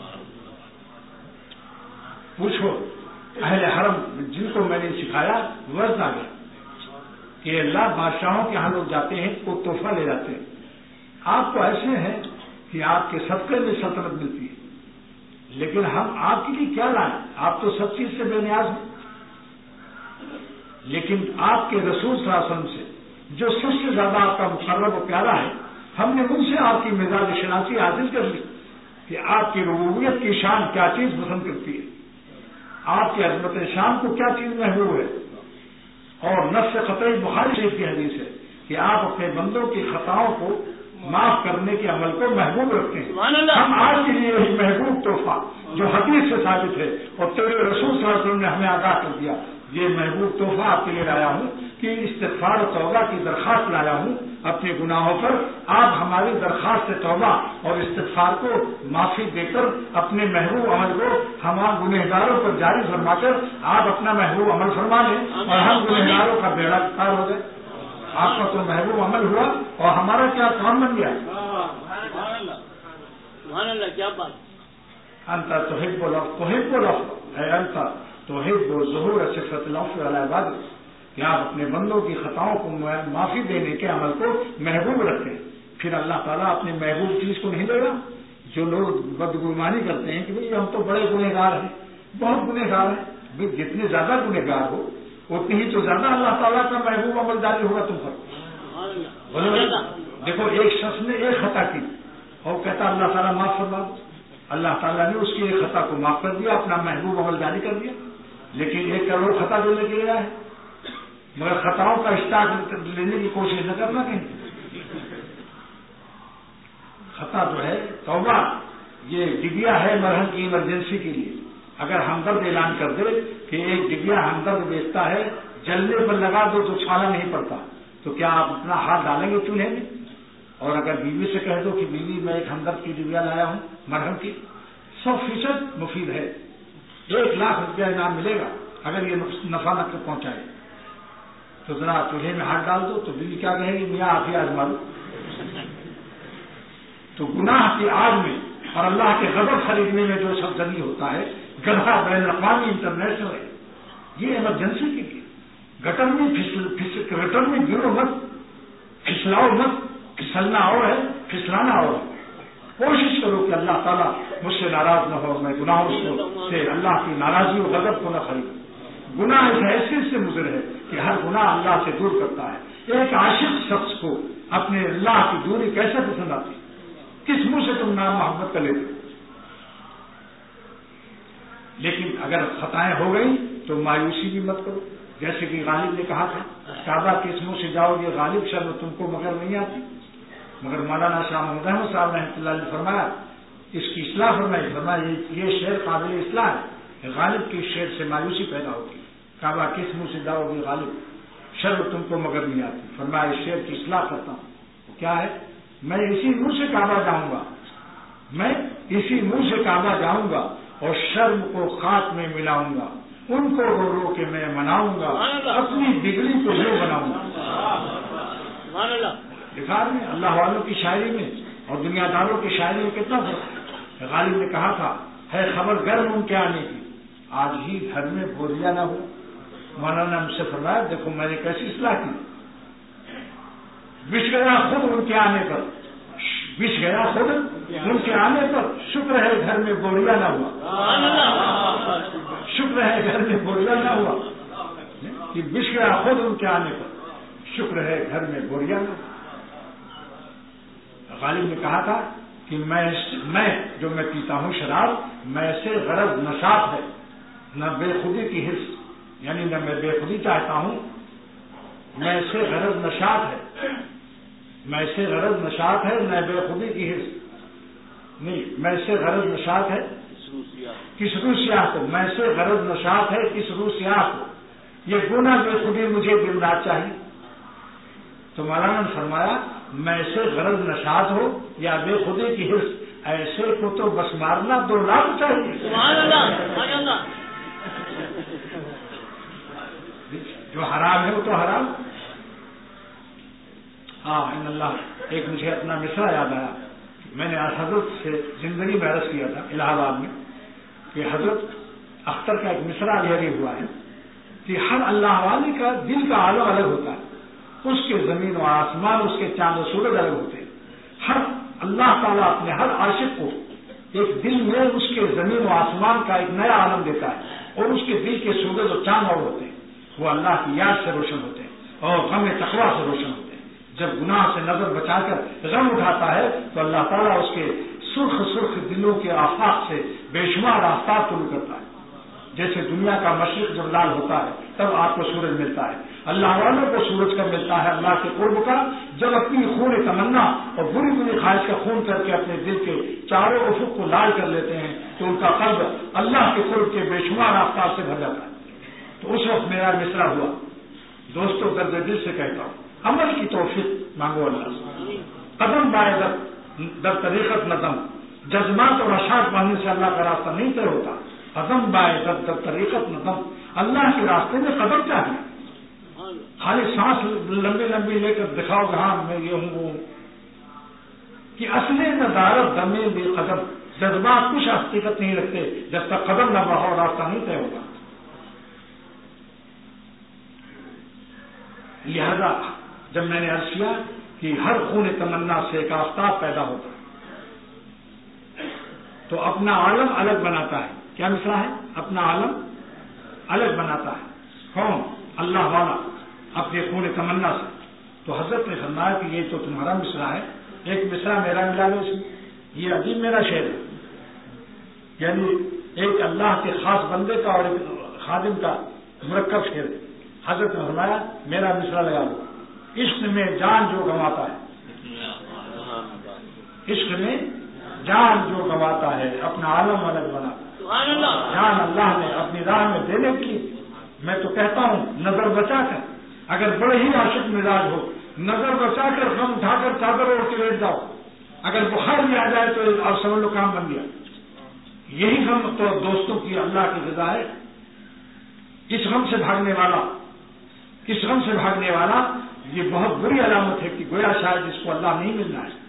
پوچھو اہل حرم جن کو میں نے سکھایا ورز آ گیا کہ اللہ بادشاہوں کے ہاں لوگ جاتے ہیں وہ تحفہ لے جاتے ہیں. آپ کو ایسے ہیں کہ آپ کے صدقے میں سلطنت ملتی ہے، لیکن ہم آپ کے لیے کیا لائیں؟ آپ تو سب چیز سے بے نیاز ہیں. لیکن آپ کے رسول صلی اللہ علیہ وسلم سے جو سب سے زیادہ آپ کا مقرب و پیارا ہے، ہم نے ان سے آپ کی مزاج شناسی حاصل کر لی کہ آپ کی ربوبیت کی شان کیا چیز پسند کرتی ہے، آپ کی عظمت شان کو کیا چیز محبوب ہے. اور نص قطعی بخاری شریف کی حدیث ہے کہ آپ اپنے بندوں کی خطاؤں کو معاف کرنے کے عمل کو محبوب رکھتے ہیں. ہم آج کے لیے یہی محبوب تحفہ جو حدیث سے ثابت ہے اور تیرے رسول صلی اللہ علیہ وسلم نے ہمیں آگاہ کر دیا، یہ محبوب تحفہ آپ کے لیے لایا ہوں کہ استغفار و توبہ کی درخواست لایا ہوں اپنے گناہوں پر. آپ ہماری درخواست توبہ اور استغفار کو معافی دے کر اپنے محبوب عمل کو ہمارے گنہگاروں پر جاری فرما کر آپ اپنا محبوب عمل فرما لیں اور ہم گنہگاروں کا بیڑا پار ہو جائے. آپ کا تو محبوب عمل ہوا اور ہمارا کیا کام بن گیا. سبحان اللہ. کیا بات. انت تحب العفو تحب العفو اے انت تحب ظہور صفت العفو علی عبادک، کہ آپ اپنے بندوں کی خطاؤں کو معافی دینے کے عمل کو محبوب رکھتے ہیں. پھر اللہ تعالیٰ اپنے محبوب چیز کو نہیں دے گا. جو لوگ بدگمانی کرتے ہیں کہ بھائی ہم تو بڑے گنہگار ہیں، بہت گنہگار ہیں، جتنے زیادہ گنہگار ہو اتنی ہی تو زیادہ اللہ تعالیٰ کا محبوب عمل جاری ہوگا تم پر. دیکھو ایک شخص نے ایک خطا کی اور کہتا اللہ تعالیٰ معاف فرما دو، اللہ تعالیٰ نے اس کی ایک خطا کو معاف کر دیا، اپنا محبوب عمل جاری کر دیا، لیکن ایک کروڑ خطا دینے کے لیے ہے، مگر خطاؤں کا اسٹاک لینے کی کوشش نہ کرنا کہیں۔ خطا جو ہے توبہ یہ ڈبیا ہے مرہم کی ایمرجنسی کے لیے۔ اگر ہمدرد اعلان کر دے کہ ایک ڈبیا ہمدرد بیچتا ہے، جلنے پر لگا دو تو چھالا نہیں پڑتا، تو کیا آپ اپنا ہاتھ ڈالیں گے چولہے میں؟ اور اگر بیوی سے کہہ دو کہ بیوی میں ایک ہمدرد کی ڈبیا لایا ہوں مرہم کی، سو فیصد مفید ہے، ایک لاکھ روپیہ انعام ملے گا اگر یہ نفع نہ پہنچائے، تو ذرا چولہے میں ہاتھ ڈال دو تو بیوی کیا کہے گی؟ میاں آپ ہی آزما لو۔ تو گناہ کی آگ میں اور اللہ کے غضب خریدنے میں جو سب زنی ہوتا ہے، گدھا بین الاقوامی انٹرنیشنل ہے، یہ ایمرجنسی کے لیے۔ گٹر میں گٹر میں گرو مت، پھسلاؤ مت، پھسلنا اور ہے پھسلانا اور ہے۔ کوشش کرو کہ اللہ تعالیٰ مجھ سے ناراض نہ ہو، میں گناہوں سے اللہ کی ناراضی و غضب کو نہ خریدوں۔ گناہ اس حیثیت سے مضر ہے کہ ہر گناہ اللہ سے دور کرتا ہے۔ ایک عاشق شخص کو اپنے اللہ کی دوری کیسے پسند آتی؟ کس منہ سے تم نام محبت کر لیتے؟ لیکن اگر خطائیں ہو گئی تو مایوسی بھی مت کرو، جیسے کہ غالب نے کہا تھا کعبہ کے اس منہ سے جاؤ گے غالب شرم تم کو مگر نہیں آتی، مگر مولانا شاہ محمد احمد صاحب رحمۃ اللہ علیہ فرمایا اس کی اصلاح فرمائی، فرمایا یہ شعر قابل اصلاح ہے، غالب کی شعر سے مایوسی پیدا ہوتی ہے، کعبہ کس منہ سے جاؤ گے غالب شرم تم کو مگر نہیں آتی، فرمایا اس شعر کی اصلاح کرتا ہوں، وہ کیا ہے؟ میں اسی منہ سے کعبہ جاؤں گا، میں اسی منہ سے کعبہ جاؤں گا اور شرم کو خاک میں ملاؤں گا، ان کو رو رو کے میں مناؤں گا، اپنی بگڑی کو جو بناؤں گا۔ لکھا میں اللہ والوں کی شاعری میں اور دنیا داروں کی شاعری میں کتنا فرق ہے۔ غالب نے کہا تھا ہے خبر گرم ان کے آنے کی، آج ہی گھر میں بوریا نہ ہو۔ مولانا مجھ سے فرمایا دیکھو میں نے کیسی اصلاح کی، بچ گیا خود ان کے آنے پر، بچ گیا خود ان کے آنے پر، شکر ہے گھر میں بوریا نہ ہوا، شکر ہے گھر میں بوریا نہ ہوا، کہ بچ گیا خود ان کے آنے پر، شکر ہے گھر میں بوریا نہ ہوا۔ غالب نے کہا تھا کہ میں میں جو میں پیتا ہوں شراب، میں سے غرض نشاط ہے، نہ بے خودی کی حرص، یعنی نہ میں بے خودی چاہتا ہوں، میں سے غرض نشاط ہے، میں سے غرض نشاط ہے نہ بے خودی کی حرص، نہیں میں سے غرض نشاط ہے کس روح سیاہ کو، میں سے غرض نشاط ہے کس روح سیاہ کو، یہ گناہ بے خودی مجھے دن رات چاہیے۔ تو مولانا نے فرمایا میں سے غرض نشاط ہو یا بے خودی کی حرص، ایسے کو تو بس مارنا دو لاکھ چاہیے۔ سبحان اللہ، سبحان اللہ۔ جو حرام ہے وہ تو حرام۔ ہاں ان اللہ، ایک مجھے اپنا مصرع یاد آیا، میں نے آج حضرت سے زندگی میں عرض کیا تھا الہ آباد میں کہ حضرت اختر کا ایک مصرع جاری ہوا ہے کہ ہر اللہ والے کا دل کا عالم الگ ہوتا ہے، اس کے زمین و آسمان، اس کے چاند و سورج الگ ہوتے ہیں۔ ہر اللہ تعالیٰ اپنے ہر عاشق کو ایک دل میں اس کے زمین و آسمان کا ایک نیا عالم دیتا ہے، اور اس کے دل کے سورج و چاند اور ہوتے ہیں، وہ اللہ کی یاد سے روشن ہوتے ہیں اور غم تقویٰ سے روشن ہوتے ہیں۔ جب گناہ سے نظر بچا کر غم اٹھاتا ہے تو اللہ تعالیٰ اس کے سرخ سرخ دلوں کے آفاق سے بے شمار آفتاب طلوع کرتا ہے۔ جیسے دنیا کا مشرق جب لال ہوتا ہے تب آپ کو سورج ملتا ہے، اللہ والوں کو سورج کا ملتا ہے اللہ کے قرب کا، جب اپنی خون تمنا اور بری بری خواہش کا خون کر کے اپنے دل کے چاروں افق کو لال کر لیتے ہیں تو ان کا قلب اللہ کے قرب کے بے شمار آفتاب سے بھر جاتا ہے۔ تو اس وقت میرا مصرع ہوا، دوستوں درد دل سے کہتا ہوں عمل کی توفیق مانگو اللہ سے، قدم بائے در طریقت نظم، جذبات اور اشعار پڑھنے سے اللہ کا راستہ نہیں طے ہوتا، قدم بائے در در طریقت نظم، اللہ کے راستے میں قدم چاہیے، خالی سانس لمبی لمبی لے کر دکھاؤ کہ ہاں میں یہ ہوں وہ، کہ اصل ندارت دمے بے قدم، جذبات کچھ حقیقت نہیں رکھتے جب تک قدم نہ بڑھاؤ راستہ نہیں طے ہوگا۔ لہذا جب میں نے عرض کیا کہ ہر خون تمنا سے ایک آفتاب پیدا ہوتا ہے تو اپنا عالم الگ بناتا ہے، کیا مصرع ہے؟ اپنا عالم الگ بناتا ہے، کون؟ اللہ والا اپنے خون تمنا سے۔ تو حضرت نے فرمایا کہ یہ تو تمہارا مصرع ہے، ایک مصرع میرا ملا لو اس میں، یہ عجیب میرا شعر ہے، یعنی ایک اللہ کے خاص بندے کا اور ایک خادم کا مرکب شعر ہے. حضرت نے فرمایا میرا مصرع لگا لو. عشق میں جان جو گنواتا ہے، عشق میں جان جو گنواتا ہے اپنا عالم الگ بنا. جان اللہ نے اپنی راہ میں دینے کی، میں تو کہتا ہوں نظر بچا کر، اگر بڑے ہی عاشق مزاج ہو نظر بچا کر غم اٹھا کر چادر اوڑھ کے لیٹ جاؤ. اگر بخار بھی آ جائے تو اور سمجھ لو کام بن گیا. یہی غم تو دوستوں کی اللہ کی غذا ہے. اس غم سے بھاگنے والا اس غم سے بھاگنے والا یہ بہت بری علامت ہے کہ گویا شاید اس کو اللہ نہیں ملنا ہے.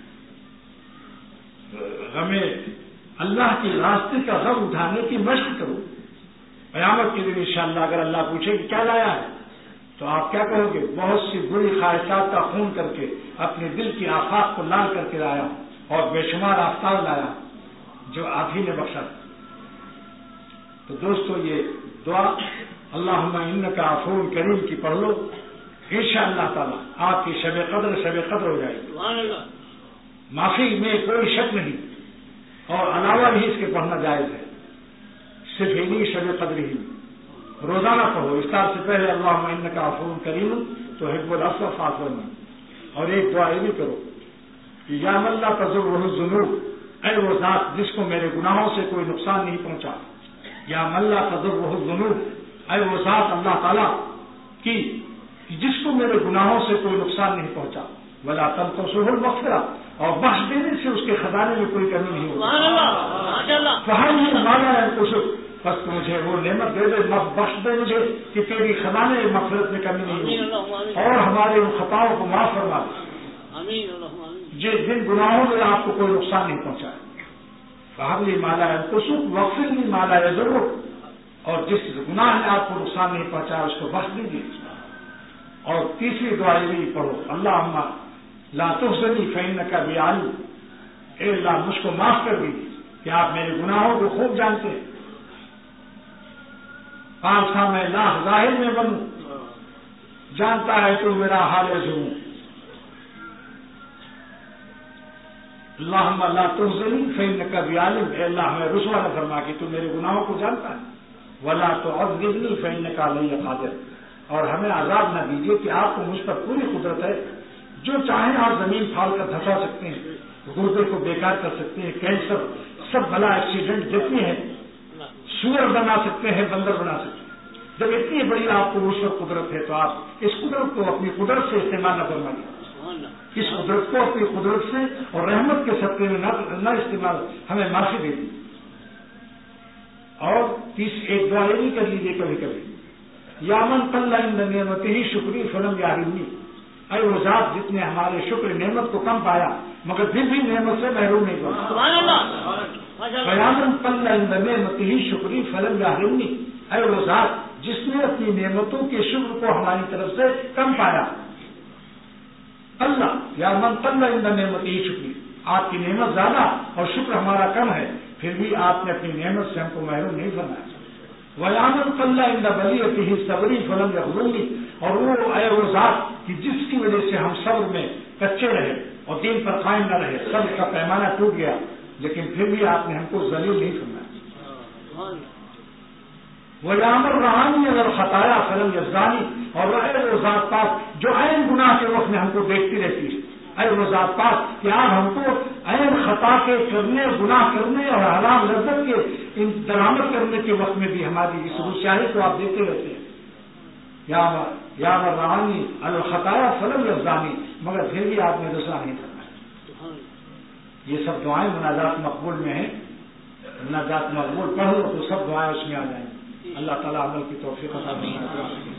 ہمیں اللہ کے راستے کا غم اٹھانے کی مشق کرو. قیامت کے دن انشاءاللہ اگر اللہ پوچھے کہ کیا لایا ہے تو آپ کیا کہو گے؟ بہت سی بری خواہشات کا خون کر کے اپنے دل کی آفاق کو لال کر کے لایا ہوں اور بے شمار آفتاب لایا جو آپ ہی نے بخشا. تو دوستو یہ دعا اللہم انکا عفو کریم کی پڑھ لو، انشاءاللہ تعالی آپ کی شب قدر شب قدر ہو جائے گی. معافی میں کوئی شک نہیں، اور علاوہ بھی اس کے پڑھنا جائز ہے. صرف انہی شب قدر ہی روزانہ پڑھو. افطار سے پہلے اللہم انکا عفو کریم تو حب العفو فاعف عنی. اور ایک دعا یہ بھی کرو کہ یا من لا تضرہ الذنوب، اے وہ ذات جس کو میرے گناہوں سے کوئی نقصان نہیں پہنچا. یا من لا تضرہ الذنوب، اے وہ ذات اللہ تعالیٰ کی جس کو میرے گناہوں سے کوئی نقصان نہیں پہنچا. ولا تنقصہ المغفرہ، اور بخش دینے سے اس کے خزانے میں کوئی کمی نہیں ہوتی. فہل من مالا ينقصہ، بس مجھے وہ نعمت دے دے، بخش دے مجھے کہ تیری خزانے مغفرت میں کمی نہیں ہوتی، اور ہمارے ان خطاؤں کو معاف فرما دے جن گناہوں میں آپ کو کوئی نقصان نہیں پہنچا. فہل من مالا ينقصہ واغفر لي ما لا يضرہ، اور جس گناہ نے آپ کو نقصان نہیں پہنچایا اس کو بخش دیجیے. اور تیسری دعا یہ بھی پڑھو اللہم لا تخزنی فإنک بی علیم، اے اللہ مجھ کو معاف کر دیجیے کہ آپ میرے گناہوں کو خوب جانتے ہیں. پانچ سال میں لاکھ ظاہر میں بنوں، جانتا ہے تو میرا حال ضرور. اللہم لا تخزنی فإنک بی علیم، اے اللہ ہمیں رسوا نہ فرما کہ تو میرے گناہوں کو جانتا ہے. ولا تعذبنی فإنک علی قادر، اور ہمیں عذاب نہ دیجیے کہ آپ کو مجھ پر پوری قدرت ہے. جو چاہیں آپ زمین پھاڑ کر دھسا سکتے ہیں، گردے کو بیکار کر سکتے ہیں، کینسر سب بلا ایکسیڈنٹ جتنی ہے، سور بنا سکتے ہیں، بندر بنا سکتے ہیں. جب اتنی بڑی آپ کو مجھ پر قدرت ہے تو آپ اس قدرت کو اپنی قدرت سے استعمال نہ فرمائیے. اس قدرت کو اپنی قدرت سے اور رحمت کے صدقے میں نہ استعمال، ہمیں معافی دے دی. اور تیس ایک دعا یہ بھی کر لیجیے کبھی کبھی، یا من قل عند نعمتہ شکری فلم یحرمنی، اے وہ ذات جس نے ہمارے شکر نعمت کو کم پایا مگر پھر بھی نعمت سے محروم نہیں کیا. سبحان اللہ. یا من قل عند نعمتہ شکری فلم یحرمنی، اے وہ ذات جس نے اپنی نعمتوں کے شکر کو ہماری طرف سے کم پایا. اللہ یا من قل عند نعمتہ شکری، آپ کی نعمت زیادہ اور شکر ہمارا کم ہے، پھر بھی آپ نے اپنی نعمت سے ہم کو محروم نہیں فرمایا. وَيَعْمَلْ قَلَّ عِنْدَ بَلِيَتِهِ صَبْرِي فَلَمْ يَغْرُرْنِي، اور وہ اے وہ ذات کہ جس کی وجہ سے ہم صبر میں کچے رہے اور دین پر قائم نہ رہے، صبر کا پیمانہ ٹوٹ گیا لیکن پھر بھی آپ نے ہم کو ذلیل نہیں فرمایا. وَيَعْمَلْ رَحَانِي عَلَى الْخَطَايَا فَلَمْ يَزْدَانِي، اور اے وہ ذات پاک جو عین گناہ کے وقت میں ہم کو دیکھتی رہتی ہے، اے وہ ذات پاک کہ آپ ہم کو عین خطا کے کرنے، گناہ کرنے اور حرام لذت کے درآمد کرنے کے وقت میں بھی ہماری اس روسیاہی کو آپ دیکھتے رہتے ہیں. یا رحانی الخطایا فلم یزدانی، مگر پھر بھی آپ نے رسوا نہیں کرنا. یہ سب دعائیں مناجات مقبول میں ہیں. مناجات مقبول پڑھ لو تو سب دعائیں اس میں آ جائیں. اللہ تعالیٰ عمل کی توفیق عطا فرمائے.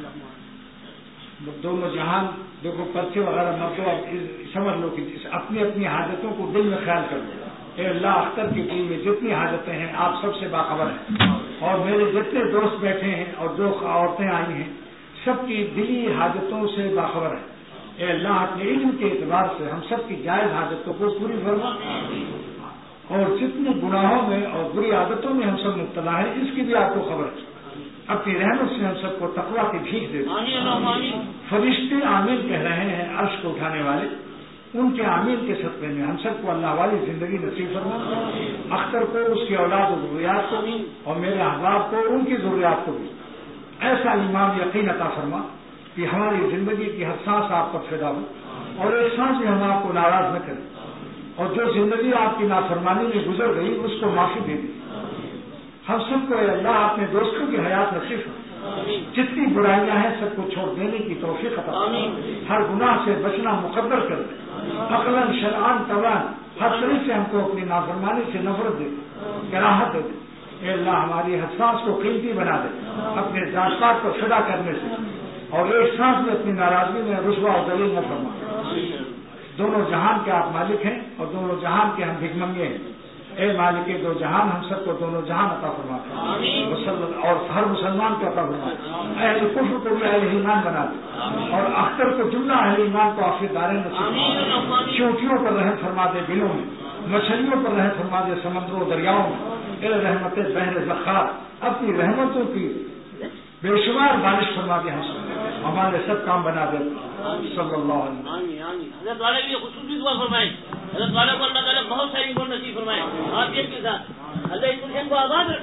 دونوں جہان دیکھو پرچے وغیرہ مت دو، سمجھ لو کہ اپنی اپنی حاجتوں کو دل میں خیال کر لو. اے اللہ اختر کی دل میں جتنی حاجتیں ہیں آپ سب سے باخبر ہیں، اور میرے جتنے دوست بیٹھے ہیں اور جو عورتیں آئی ہیں سب کی دلی حاجتوں سے باخبر ہیں. اے اللہ اپنے علم کے اعتبار سے ہم سب کی جائز حاجتوں کو پوری فرما، اور جتنے گناہوں میں اور بری عادتوں میں ہم سب مبتلا ہیں اس کی بھی آپ کو خبر ہے. اپنی رحمت سے ہم سب کو تقویٰ کی بھیک دے دیں. فرشتے آمین کہہ رہے ہیں عرش کو اٹھانے والے. ان کے عامل کے صدقے میں ہم سب کو اللہ والی زندگی نصیب فرما، اختر کو، اس کی اولاد و ضروریات کو، اور میرے احباب کو، ان کی ضروریات کو بھی ایسا ایمان یقین عطا فرما کہ ہماری زندگی کی ہر سانس آپ پر فدا ہو، اور ایک سانس بھی ہم آپ کو ناراض نہ کریں، اور جو زندگی آپ کی نافرمانی میں گزر گئی اس کو معافی دے دی۔ ہم سب کو اے اللہ اپنے دوستوں کی حیات نصیب فرما، جتنی برائیاں ہیں سب کو چھوڑ دینے کی توفیق عطا فرما، ہر گناہ سے بچنا مقدر کر دے، عقلاً شرعاً طبعاً ہر طریقے سے ہم کو اپنی نافرمانی سے نفرت دے دے، کراہت دے دے۔ اے اللہ ہماری ہر سانس کو قیمتی بنا دے اپنے ذات پاک کو فدا کرنے سے، اور ایک سانس میں اپنی ناراضگی میں رسوا و ذلیل نہ فرما۔ دونوں جہان کے آپ مالک ہیں اور دونوں جہان کے ہم بھگمنگے ہیں، اے مالک دو جہان ہم سب کو دونوں جہان عطا فرما، اور ہر مسلمان کو عطا فرما، اہل کفر کو بھی اہل ایمان بنا دے، اور اختر کو جملہ اہل ایمان کو آخر داریں نصیب فرما۔ چوٹیوں پر رحم فرما دے دلوں میں، مچھلیوں پر رحم فرما دے سمندروں و دریاؤں میں، اے رحمت بحر ذخار اپنی رحمتوں کی بے شمار بارش فرما دے، ہم سب ہمارے سب کام بنا دے، صلی اللہ علیہ وسلم۔ حضرت والا کے لیے خصوصی دعا فرمائیں، حضرت والا کو اللہ تعالیٰ بہت ساری عمر نصیب فرمائے، عافیت کے ساتھ اللہ اس ملک کو آباد رکھے۔